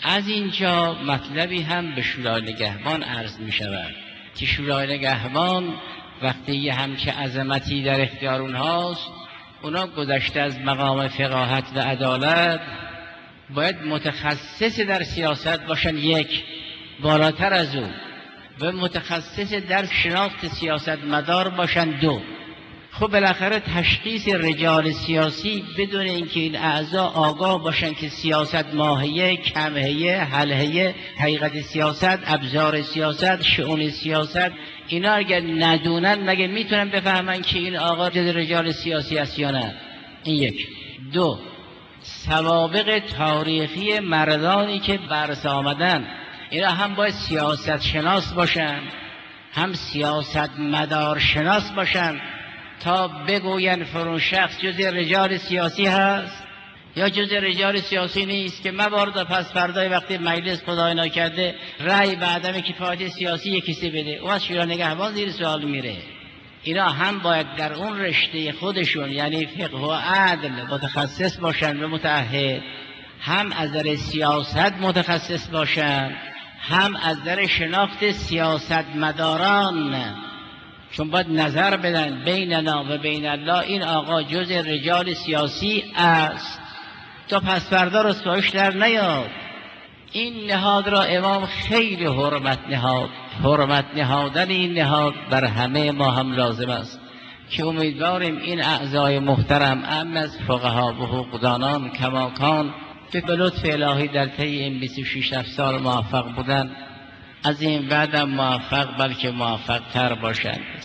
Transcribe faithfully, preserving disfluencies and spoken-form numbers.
از اینجا مطلبی هم به شورای نگهبان عرض می شود که شورای نگهبان وقتی یه همچه عظمتی در اختیار اونهاست، اونا گذشته از مقام فقاهت و عدالت باید متخصص در سیاست باشن، یک، بالاتر از اون و متخصص در شناخت سیاست مدار باشن، دو. خب بالاخره تشخیص رجال سیاسی بدون اینکه این اعضا آگاه باشن که سیاست ماهیه، کمهیه، حلهیه، حقیقت سیاست، ابزار سیاست، شؤون سیاست، اینا اگر ندونن مگه میتونن بفهمن که این آقا جز رجال سیاسی است یا نه؟ این یک. دو، سوابق تاریخی مردانی که برس آمدن، اینا هم باید سیاست شناس باشن، هم سیاست مدار شناس باشن تا بگوین فرون شخص جز رجال سیاسی هست یا جز رجال سیاسی نیست، که مبارد پس فردای وقتی مجلس خدای نکرده رأی به عدم کفایت سیاسی یکیسی بده، او از شورای نگهبان زیر سوال میره. اینا هم باید در اون رشته خودشون یعنی فقه و عدل متخصص باشن و متعهد، هم از در سیاست متخصص باشن، هم از در شناخت سیاست مداران، چون باید نظر بدن بیننا و بین الله این آقا جز رجال سیاسی است تا پس فردا رسوایش در نیاد. این نهاد را امام خیلی حرمت نهاد. حرمت نهادن این نهاد بر همه ما هم لازم است که امیدواریم این اعضای محترم ام از فقها و حقوقدانان کماکان که به لطف الهی در طی این بیست و شش سال موفق بودند، از این بعدم موفق بلکه موفق تر باشند.